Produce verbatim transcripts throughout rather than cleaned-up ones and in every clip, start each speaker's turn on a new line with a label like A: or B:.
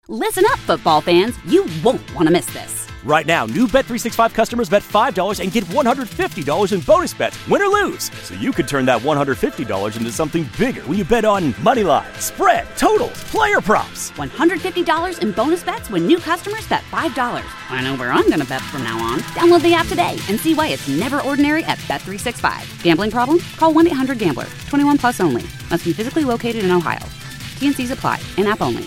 A: Listen up, football fans. You won't want to miss this.
B: Right now, new Bet three sixty-five customers bet five dollars and get one hundred fifty dollars in bonus bets, win or lose. So you could turn that one hundred fifty dollars into something bigger when you bet on money line, spread, totals, player props.
A: one hundred fifty dollars in bonus bets when new customers bet five dollars. I know where I'm going to bet from now on. Download the app today and see why it's never ordinary at Bet three sixty-five. Gambling problem? Call one eight hundred gambler. twenty-one plus only. Must be physically located in Ohio. T N Cs apply. In-app only.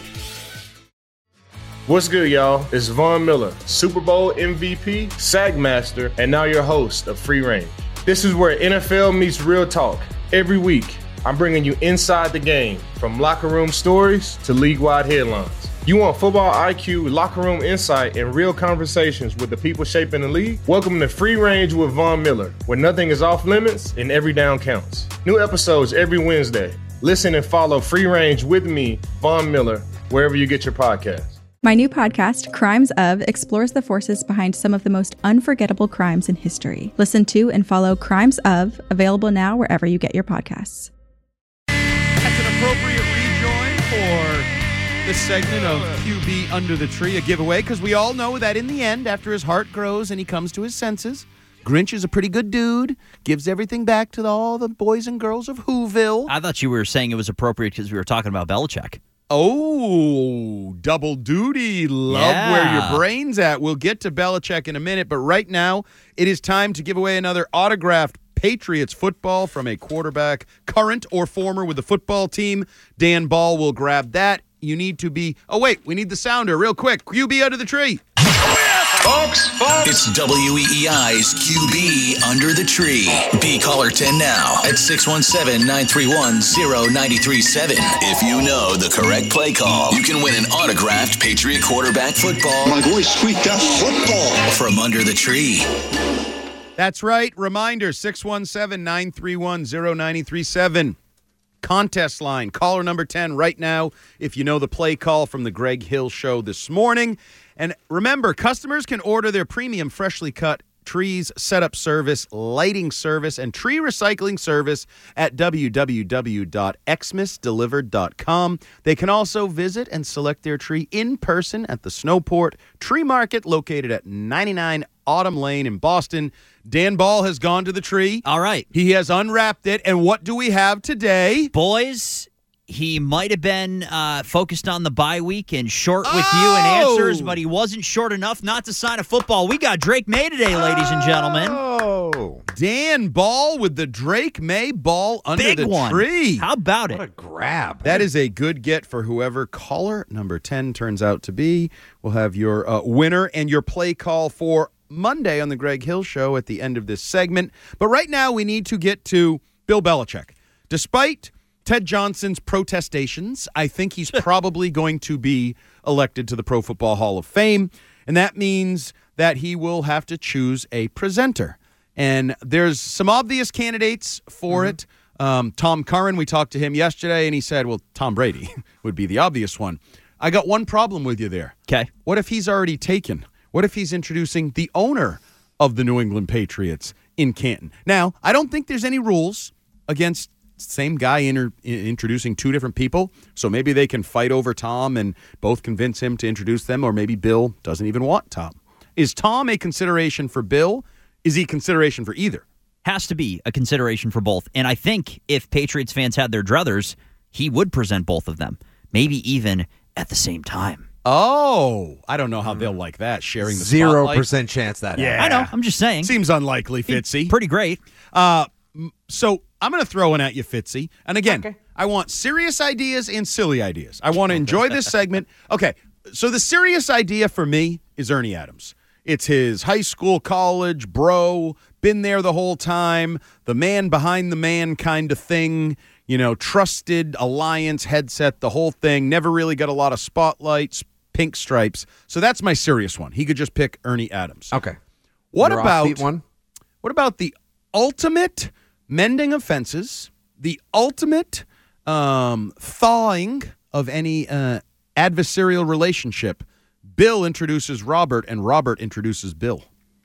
C: What's good, y'all? It's Von Miller, Super Bowl M V P, Sack Master, and now your host of Free Range. This is where N F L meets real talk. Every week, I'm bringing you inside the game, from locker room stories to league-wide headlines. You want football I Q, locker room insight, and real conversations with the people shaping the league? Welcome to Free Range with Von Miller, where nothing is off limits and every down counts. New episodes every Wednesday. Listen and follow Free Range with me, Von Miller, wherever you get your podcasts.
D: My new podcast, Crimes Of, explores the forces behind some of the most unforgettable crimes in history. Listen to and follow Crimes Of, available now wherever you get your podcasts.
E: That's an appropriate rejoin for this segment of Q B Under the Tree, a giveaway, because we all know that in the end, after his heart grows and he comes to his senses, Grinch is a pretty good dude, gives everything back to all the boys and girls of Whoville.
F: I thought you were saying it was appropriate because we were talking about Belichick.
E: Oh, double duty. Love
F: Yeah.
E: where your brain's at. We'll get to Belichick in a minute, but right now it is time to give away another autographed Patriots football from a quarterback, current or former, with the football team. Dan Ball will grab that. You need to be... Oh, wait, we need the sounder real quick. Q B Under the Tree.
G: Folks, folks. It's W E E I's Q B Under the Tree. Be caller ten now at six one seven, nine three one, zero nine three seven. If you know the correct play call, you can win an autographed Patriot quarterback football.
H: My voice squeaked out football
G: from Under the Tree.
E: That's right. Reminder, six one seven, nine three one, zero nine three seven. Contest line, caller number ten right now if you know the play call from the Greg Hill Show this morning. And remember, customers can order their premium freshly cut trees setup service, lighting service, and tree recycling service at w w w dot xmas delivered dot com. They can also visit and select their tree in person at the Snowport Tree Market located at ninety-nine Autumn Lane in Boston. Dan Ball has gone to the tree.
F: All right.
E: He has unwrapped it. And what do we have today?
F: Boys, he might have been uh, focused on the bye week and short with
E: oh!
F: you in answers, but he wasn't short enough not to sign a football. We got Drake May today, ladies and gentlemen.
E: Oh, Dan Ball with the Drake May ball under
F: Big
E: the
F: one.
E: tree.
F: How about it?
I: What a grab.
E: That is a good get for whoever caller number ten turns out to be. We'll have your uh, winner and your play call for Monday on the Greg Hill Show at the end of this segment. But right now we need to get to Bill Belichick. Despite Ted Johnson's protestations, I think he's probably going to be elected to the Pro Football Hall of Fame, and that means that he will have to choose a presenter. And there's some obvious candidates for mm-hmm. it. Um, Tom Curran, we talked to him yesterday, and he said, well, Tom Brady would be the obvious one. I got one problem with you there.
F: Okay.
E: What if he's already taken? What if he's introducing the owner of the New England Patriots in Canton? Now, I don't think there's any rules against same guy inter- introducing two different people, so maybe they can fight over Tom and both convince him to introduce them, or maybe Bill doesn't even want Tom. Is Tom a consideration for Bill? Is he a consideration for either?
F: Has to be a consideration for both. And I think if Patriots fans had their druthers, he would present both of them, maybe even at the same time.
E: Oh, I don't know how they'll like that, sharing the
I: Zero
E: spotlight.
I: percent chance that
E: Yeah.
I: happens.
F: I know. I'm just saying.
E: Seems unlikely, Fitzy.
F: Pretty great.
E: Uh, so I'm going to throw one at you, Fitzy. And again,
I: Okay.
E: I want serious ideas and silly ideas. I want to enjoy this segment. Okay, so the serious idea for me is Ernie Adams. It's his high school, college, bro, been there the whole time, the man behind the man kind of thing, you know, trusted alliance headset, the whole thing, never really got a lot of spotlights, pink stripes. So that's my serious one. He could just pick Ernie Adams.
I: Okay.
E: What
I: Your
E: about
I: offbeat one?
E: What about the ultimate mending of fences, the ultimate um, thawing of any uh, adversarial relationship? Bill introduces Robert, and Robert introduces Bill.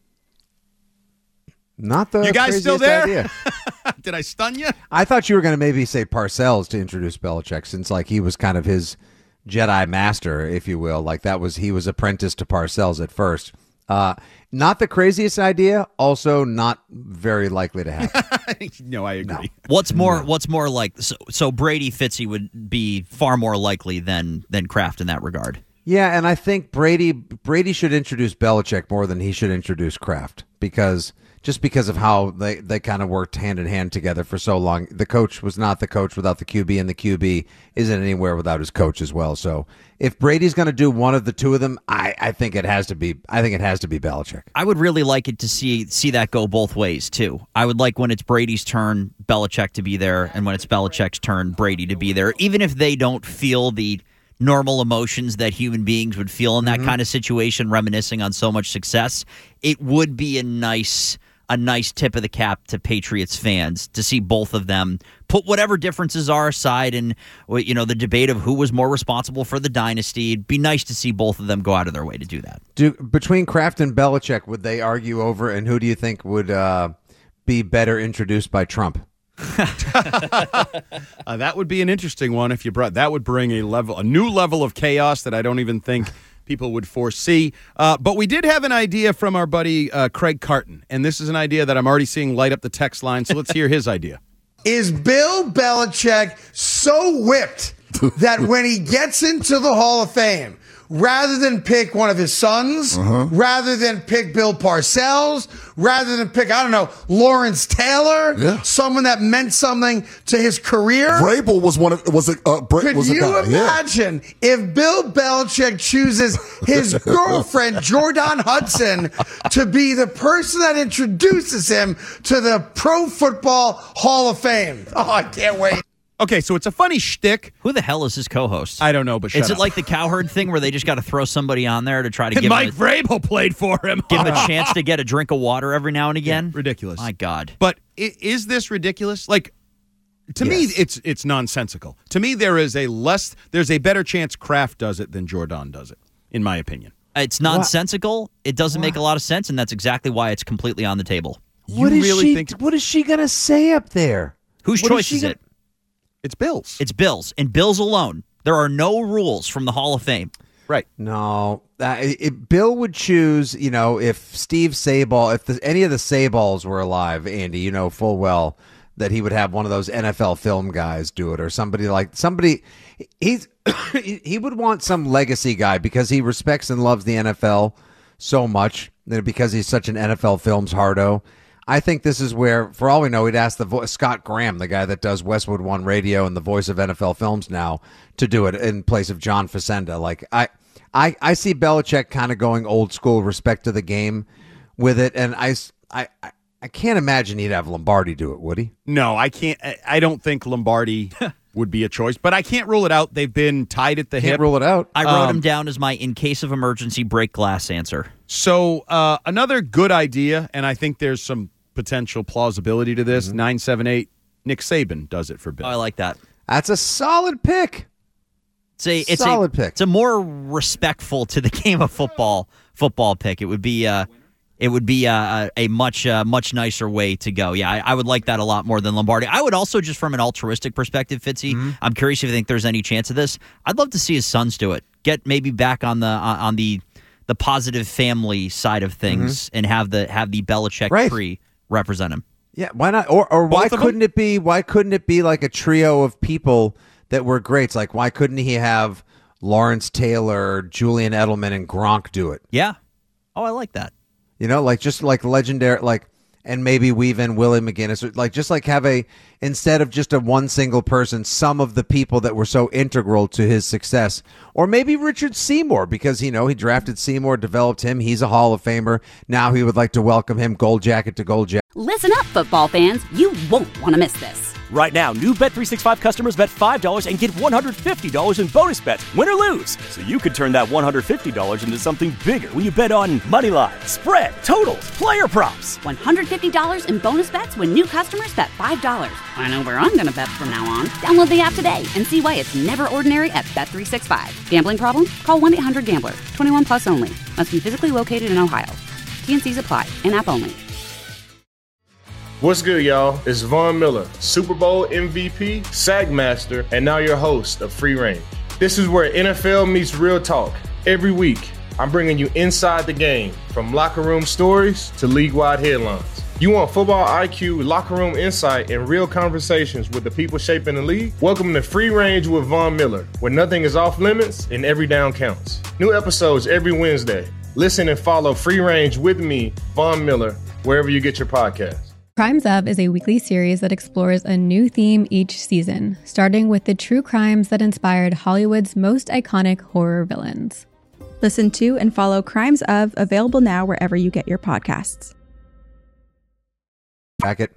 I: Not the
E: You guys still
I: craziest
E: there?
I: idea.
E: Did I stun you?
I: I thought you were going to maybe say Parcells to introduce Belichick, since like he was kind of his Jedi master, if you will. Like that was he was apprenticed to Parcells at first. Uh, not the craziest idea, also not very likely to happen.
E: No, I agree.
I: No.
F: What's more? No. What's more like? So, so Brady Fitzy would be far more likely than than Kraft in that regard.
I: Yeah, and I think Brady Brady should introduce Belichick more than he should introduce Kraft because just because of how they, they kind of worked hand in hand together for so long. The coach was not the coach without the Q B, and the Q B isn't anywhere without his coach as well. So if Brady's going to do one of the two of them, I, I think it has to be I think it has to be Belichick.
F: I would really like it to see see that go both ways too. I would like when it's Brady's turn, Belichick to be there, and when it's Belichick's turn, Brady to be there, even if they don't feel the normal emotions that human beings would feel in that mm-hmm. kind of situation, reminiscing on so much success. It would be a nice a nice tip of the cap to Patriots fans to see both of them put whatever differences are aside and, you know, the debate of who was more responsible for the dynasty. It'd be nice to see both of them go out of their way to do that.
I: Do, between Kraft and Belichick, would they argue over, and who do you think would uh, be better introduced by Trump?
E: uh, that would be an interesting one if you brought. That would bring a level, a new level of chaos that I don't even think people would foresee. Uh, but we did have an idea from our buddy uh, Craig Carton, and this is an idea that I'm already seeing light up the text line. So let's hear his idea.
J: Is Bill Belichick so whipped that when he gets into the Hall of Fame, rather than pick one of his sons, uh-huh. rather than pick Bill Parcells, rather than pick, I don't know, Lawrence Taylor, yeah. someone that meant something to his career?
K: Vrabel was one of, was a, uh, Bra-
J: Could
K: was
J: you
K: a guy.
J: imagine yeah. if Bill Belichick chooses his girlfriend, Jordan Hudson, to be the person that introduces him to the Pro Football Hall of Fame? Oh, I can't wait.
E: Okay, so it's a funny shtick.
F: Who the hell is his co-host?
E: I don't know, but shut
F: Is it
E: up.
F: like the Cowherd thing where they just got to throw somebody on there to try to
E: and
F: give
E: Mike
F: him a,
E: Vrabel played for him.
F: Give him a chance to get a drink of water every now and again?
E: Yeah, ridiculous.
F: My God.
E: But is this ridiculous? Like, to yes. me, it's it's nonsensical. To me, there is a less, there's a better chance Kraft does it than Jordan does it, in my opinion.
F: It's nonsensical. What? It doesn't what? make a lot of sense, and that's exactly why it's completely on the table.
I: What
E: you
I: is
E: really
I: she?
E: think?
I: What is she gonna say up there?
F: Whose
I: what
F: choice
I: is,
F: is
I: gonna-
F: it?
E: It's Bills.
F: It's Bills, and Bills alone. There are no rules from the Hall of Fame.
E: Right.
I: No. Uh, it, Bill would choose, you know, if Steve Sabol, if the, any of the Sabols were alive, Andy, you know full well that he would have one of those N F L film guys do it, or somebody like, somebody, he's he would want some legacy guy because he respects and loves the N F L so much, because he's such an N F L films hardo. I think this is where, for all we know, he'd ask the vo- Scott Graham, the guy that does Westwood One Radio and the voice of N F L Films now, to do it in place of John Facenda. Like I, I, I see Belichick kind of going old school, respect to the game, with it, and I, I, I can't imagine he'd have Lombardi do it, would he?
E: No, I can't. I don't think Lombardi would be a choice, but I can't rule it out. They've been tied at the
I: can't
E: hip.
I: Rule it out.
F: I wrote
E: um,
F: him down as my in case of emergency break glass answer.
E: So uh, another good idea, and I think there's some potential plausibility to this. Mm-hmm. nine seven eight, Nick Saban does it for Bill.
F: Oh, I like that.
I: That's a solid pick.
F: It's a it's
I: solid
F: a,
I: pick.
F: It's a more respectful to the game of football football pick. It would be uh, it would be uh, a much uh, much nicer way to go. Yeah, I, I would like that a lot more than Lombardi. I would also, just from an altruistic perspective, Fitzy, mm-hmm. I'm curious if you think there's any chance of this. I'd love to see his sons do it. Get maybe back on the uh, on the the positive family side of things, mm-hmm. and have the have the Belichick
I: right.
F: tree represent him.
I: Yeah, why not? Or or why couldn't
E: them?
I: it be? Why couldn't it be like a trio of people that were greats? Like, why couldn't he have Lawrence Taylor, Julian Edelman, and Gronk do it?
F: Yeah. Oh, I like that.
I: You know, like just like legendary, like, and maybe weave in Willie McGinnis, like just like have a, instead of just a one single person, some of the people that were so integral to his success. Or maybe Richard Seymour, because, you know, he drafted Seymour, developed him. He's a Hall of Famer. Now he would like to welcome him gold jacket to gold jacket.
A: Listen up, football fans. You won't want to miss this.
B: Right now, new Bet three sixty-five customers bet five dollars and get one hundred fifty dollars in bonus bets, win or lose. So you could turn that one hundred fifty dollars into something bigger when you bet on money line, spread, totals, player props.
A: one hundred fifty dollars in bonus bets when new customers bet five dollars. I know where I'm going to bet from now on. Download the app today and see why it's never ordinary at Bet three sixty-five. Gambling problem? Call one eight hundred gambler. twenty-one plus only. Must be physically located in Ohio. T N Cs apply. In-app only.
C: What's good, y'all? It's Von Miller, Super Bowl M V P, SAG Master, and now your host of Free Reign. This is where N F L meets real talk. Every week, I'm bringing you inside the game, from locker room stories to league-wide headlines. You want football I Q, locker room insight, and real conversations with the people shaping the league? Welcome to Free Range with Von Miller, where nothing is off limits and every down counts. New episodes every Wednesday. Listen and follow Free Range with me, Von Miller, wherever you get your podcasts.
L: Crimes Of is a weekly series that explores a new theme each season, starting with the true crimes that inspired Hollywood's most iconic horror villains.
D: Listen to and follow Crimes Of, available now wherever you get your podcasts.
I: Bracket.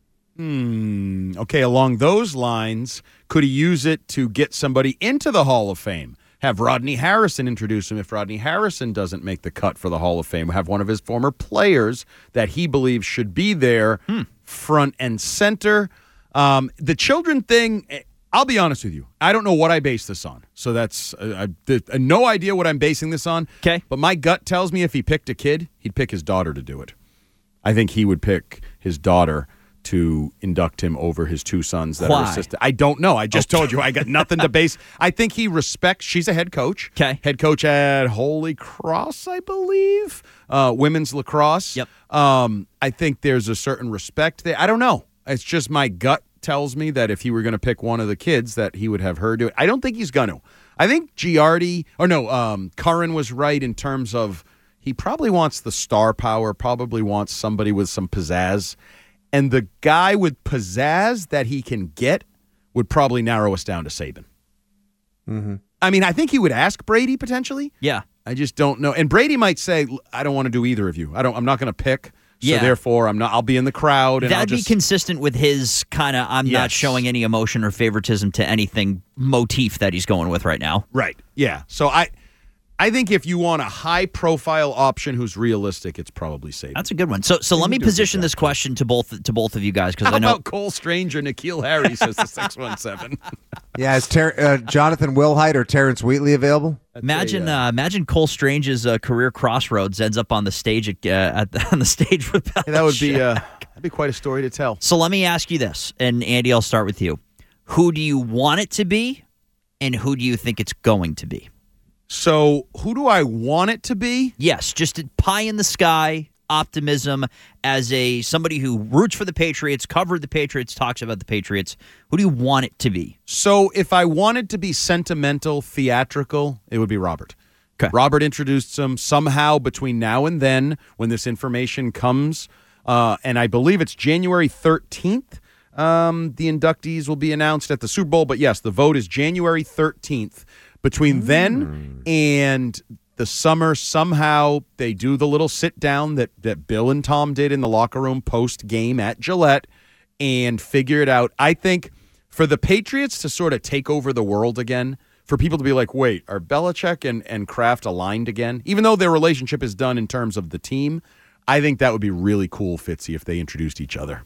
E: Hmm. Okay, along those lines, could he use it to get somebody into the Hall of Fame? Have Rodney Harrison introduce him if Rodney Harrison doesn't make the cut for the Hall of Fame. Have one of his former players that he believes should be there hmm. front and center. Um, the children thing, I'll be honest with you. I don't know what I base this on. So that's uh, I, I, no idea what I'm basing this on.
F: Okay.
E: But my gut tells me if he picked a kid, he'd pick his daughter to do it. I think he would pick his daughter to induct him over his two sons that
F: Why?
E: are assistant. I don't know. I just told you. I got nothing to base. I think he respects. She's a head coach.
F: Okay.
E: Head coach at Holy Cross, I believe. Uh, women's lacrosse.
F: Yep.
E: Um, I think there's a certain respect there. I don't know. It's just my gut tells me that if he were going to pick one of the kids, that he would have her do it. I don't think he's going to. I think Giardi, or no, um, Curran was right in terms of he probably wants the star power, probably wants somebody with some pizzazz. And the guy with pizzazz that he can get would probably narrow us down to Saban.
I: Mm-hmm.
E: I mean, I think he would ask Brady potentially.
F: Yeah.
E: I just don't know. And Brady might say, I don't want to do either of you. I don't, I'm not going to pick. So
F: yeah.
E: therefore, I'm not, I'll be in the crowd. And
F: That'd
E: I'll just,
F: be consistent with his kind of, I'm
E: Yes.
F: not showing any emotion or favoritism to anything motif that he's going with right now.
E: Right. Yeah. So I, I think if you want a high-profile option who's realistic, it's probably Saban.
F: That's a good one. So, so let me position this question to both to both of you guys, because
E: How
F: I know
E: about Cole Strange or N'Keal Harry, says the six one seven.
I: Yeah, is Ter- uh, Jonathan Wilhite or Terrence Wheatley available?
F: Imagine, uh, imagine Cole Strange's uh, career crossroads ends up on the stage at, uh, at the, on the stage with Belichick.
E: Yeah, that would be uh, that'd be quite a story to tell.
F: So let me ask you this, and Andy, I'll start with you. Who do you want it to be, and who do you think it's going to be?
E: So who do I want it to be?
F: Yes, just pie in the sky optimism as a somebody who roots for the Patriots, covered the Patriots, talks about the Patriots. Who do you want it to be?
E: So if I wanted to be sentimental, theatrical, it would be Robert.
F: Okay.
E: Robert introduced him somehow between now and then when this information comes, uh, and I believe it's January thirteenth. Um, the inductees will be announced at the Super Bowl, but yes, the vote is January thirteenth. Between then and the summer, somehow they do the little sit down that, that Bill and Tom did in the locker room post game at Gillette and figure it out. I think for the Patriots to sort of take over the world again, for people to be like, wait, are Belichick and, and Kraft aligned again? Even though their relationship is done in terms of the team, I think that would be really cool, Fitzy, if they introduced each other.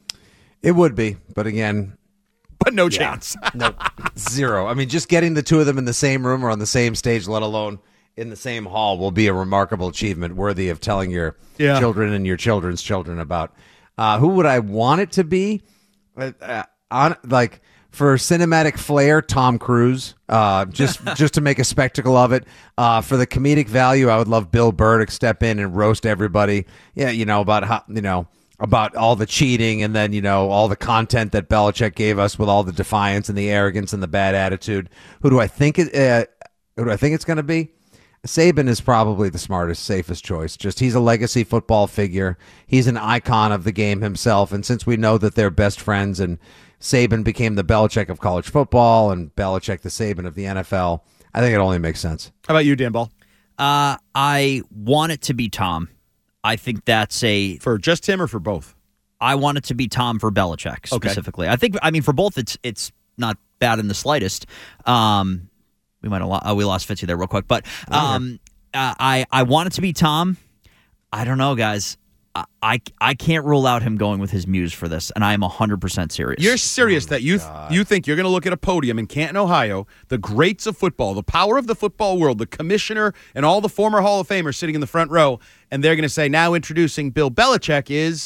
I: It would be, but again...
E: But no
I: yeah.
E: chance.
I: No, zero. I mean, just getting the two of them in the same room or on the same stage, let alone in the same hall, will be a remarkable achievement worthy of telling your
E: yeah.
I: children and your children's children about. Uh, who would I want it to be? Uh, uh, on like for cinematic flair, Tom Cruise. Uh, just just to make a spectacle of it. Uh, for the comedic value, I would love Bill Burr to step in and roast everybody. Yeah, you know about how you know. about all the cheating and then, you know, all the content that Belichick gave us with all the defiance and the arrogance and the bad attitude. Who do I think it, uh, who do I think it's going to be? Saban is probably the smartest, safest choice. Just he's a legacy football figure. He's an icon of the game himself. And since we know that they're best friends and Saban became the Belichick of college football and Belichick the Saban of the N F L, I think it only makes sense.
E: How about you, Dan Ball?
F: Uh, I want it to be Tom. I think that's a...
E: For just him or for both?
F: I want it to be Tom for Belichick specifically. Okay. I think, I mean, for both, it's it's not bad in the slightest. Um, we might have lo- oh, we lost Fitzy there real quick, but um, uh, I I want it to be Tom. I don't know, guys. I, I I can't rule out him going with his muse for this, and I am one hundred percent serious.
E: You're serious oh that you th- you think you're going to look at a podium in Canton, Ohio, the greats of football, the power of the football world, the commissioner, and all the former Hall of Famers sitting in the front row, and they're going to say, now introducing Bill Belichick is...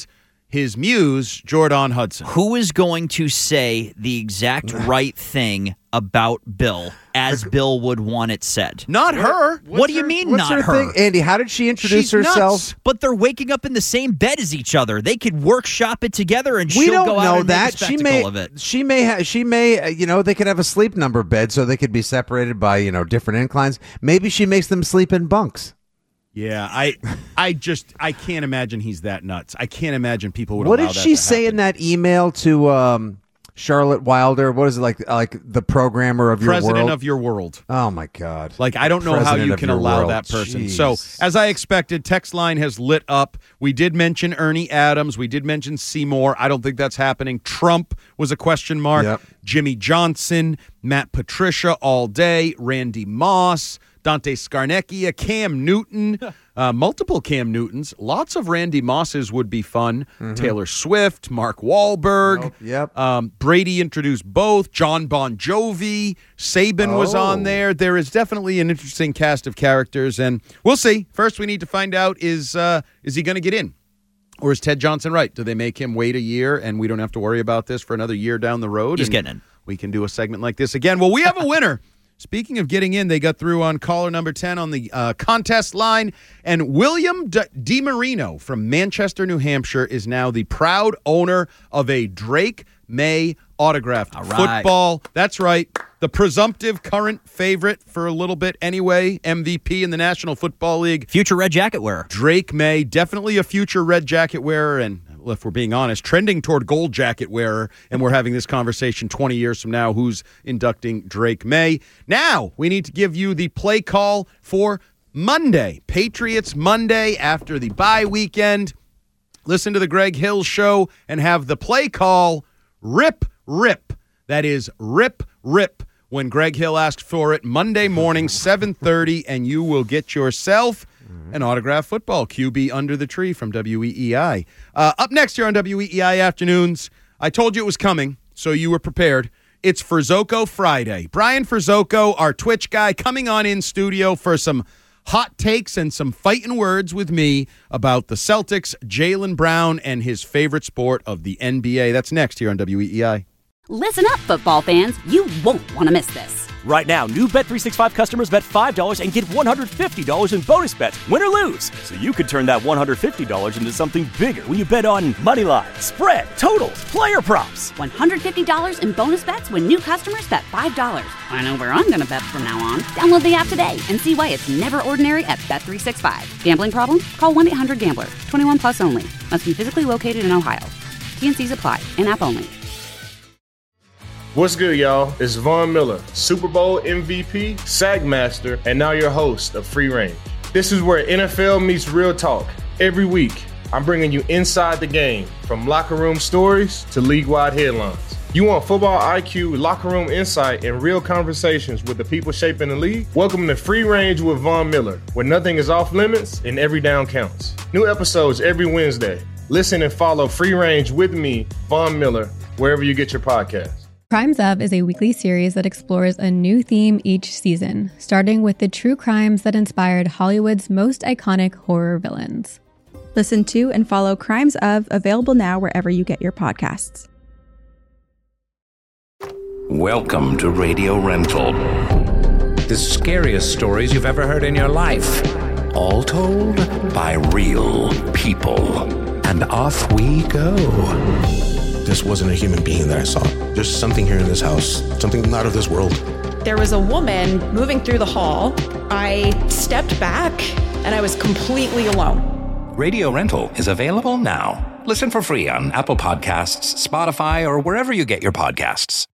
E: his muse, Jordan Hudson.
F: Who is going to say the exact right thing about Bill as Bill would want it said?
E: Not her.
F: What do you mean,
I: What's
F: not
I: her,
F: her?
I: thing? Andy, how did she introduce
E: She's
I: herself?
E: nuts.
F: But they're waking up in the same bed as each other. They could workshop it together, and
I: We
F: she'll
I: don't
F: go out
I: know
F: and make a
I: that. She
F: spectacle
I: may,
F: of it.
I: she may, ha- she may, uh, you know, they could have a sleep number bed so they could be separated by, you know, different inclines. Maybe she makes them sleep in bunks.
E: Yeah, I I just I can't imagine he's that nuts. I can't imagine people would
I: What
E: allow
I: did
E: that
I: she
E: to
I: say
E: happen.
I: in that email to um, Charlotte Wilder? What is it like? Like the programmer of your
E: President
I: world?
E: of your world.
I: Oh my God!
E: Like, I don't know how
I: President
E: you
I: of
E: can
I: your
E: allow
I: world.
E: that person.
I: Jeez.
E: So, as I expected, text line has lit up. We did mention Ernie Adams. We did mention Seymour. I don't think that's happening. Trump was a question mark.
I: Yep.
E: Jimmy Johnson, Matt Patricia all day, Randy Moss, Dante Scarnecchia, Cam Newton, uh, multiple Cam Newtons. Lots of Randy Mosses would be fun.
I: Mm-hmm.
E: Taylor Swift, Mark Wahlberg.
I: Nope. Yep.
E: Um, Brady introduced both. John Bon Jovi. Saban was
I: Oh.
E: on there. There is definitely an interesting cast of characters, and we'll see. First, we need to find out is uh, is he going to get in? Or is Ted Johnson right? Do they make him wait a year, and we don't have to worry about this for another year down the road?
F: He's
E: and
F: getting in.
E: We can do a segment like this again. Well, we have a winner. Speaking of getting in, they got through on caller number ten on the uh, contest line. And William D- DiMarino from Manchester, New Hampshire, is now the proud owner of a Drake May autographed
F: All right.
E: football. That's right. The presumptive current favorite for a little bit anyway, M V P in the National Football League.
F: Future red jacket wearer.
E: Drake May, definitely a future red jacket wearer, and if we're being honest, trending toward gold jacket wearer, and we're having this conversation twenty years from now, who's inducting Drake May. Now, we need to give you the play call for Monday. Patriots Monday after the bye weekend. Listen to the Greg Hill Show and have the play call, Rip, Rip. That is Rip, Rip. When Greg Hill asked for it Monday morning, seven thirty, and you will get yourself an autographed football Q B under the tree from W E E I. Uh, up next here on W E E I Afternoons, I told you it was coming, so you were prepared. It's Frizzoco Friday. Brian Frizzoco, our Twitch guy, coming on in studio for some hot takes and some fighting words with me about the Celtics, Jaylen Brown, and his favorite sport of the N B A. That's next here on W E E I.
A: Listen up, football fans. You won't want to miss this.
B: Right now, new Bet three sixty-five customers bet five dollars and get one hundred fifty dollars in bonus bets, win or lose. So you could turn that one hundred fifty dollars into something bigger when you bet on money line, spread, totals, player props.
A: one hundred fifty dollars in bonus bets when new customers bet five dollars. I know where I'm going to bet from now on. Download the app today and see why it's never ordinary at Bet three sixty-five. Gambling problem? Call one eight hundred gambler. twenty-one plus only. Must be physically located in Ohio. T N Cs apply. In-app only.
C: What's good, y'all? It's Von Miller, Super Bowl M V P, SAG Master, and now your host of Free Range. This is where N F L meets real talk. Every week, I'm bringing you inside the game, from locker room stories to league-wide headlines. You want football I Q, locker room insight, and real conversations with the people shaping the league? Welcome to Free Range with Von Miller, where nothing is off limits and every down counts. New episodes every Wednesday. Listen and follow Free Range with me, Von Miller, wherever you get your podcasts.
L: Crimes Of is a weekly series that explores a new theme each season, starting with the true crimes that inspired Hollywood's most iconic horror villains.
D: Listen to and follow Crimes Of, available now wherever you get your podcasts.
M: Welcome to Radio Rental. The scariest stories you've ever heard in your life. All told by real people. And off we go.
N: This wasn't a human being that I saw. There's something here in this house, something not of this world.
O: There was a woman moving through the hall. I stepped back and I was completely alone.
M: Radio Rental is available now. Listen for free on Apple Podcasts, Spotify, or wherever you get your podcasts.